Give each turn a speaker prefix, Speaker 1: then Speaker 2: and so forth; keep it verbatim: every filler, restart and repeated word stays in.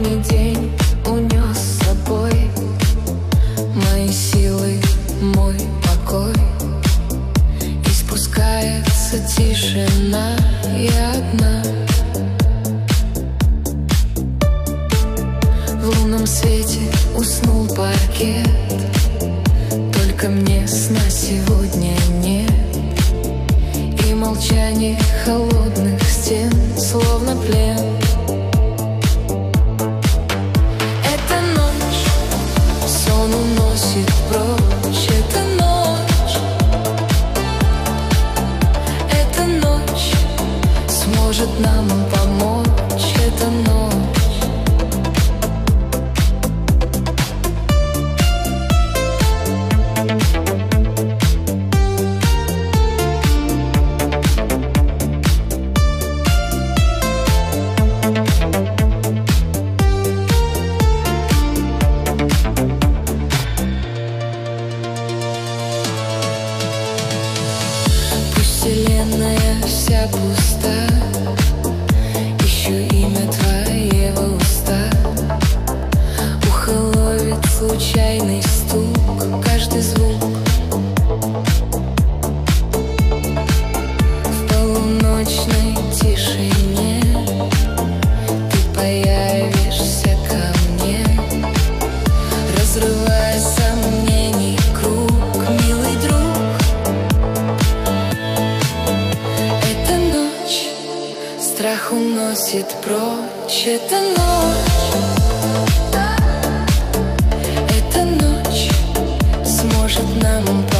Speaker 1: Новогодний день унес с собой мои силы, мой покой. И спускается тишина, я одна. В лунном свете уснул паркет, только мне сна сегодня нет. И молчание холодных стен, словно плен. Эта ночь сон уносит прочь. Эта ночь, эта ночь сможет нам помочь. Эта ночь. Вселенная вся пуста, ищу имя твоего уста. Ухо ловит случайный стук, каждый звук. В полуночной тишине ты появишься ко мне, разрывая сомнений круг, милый друг. Страх уносит прочь. Эта ночь, эта ночь сможет нам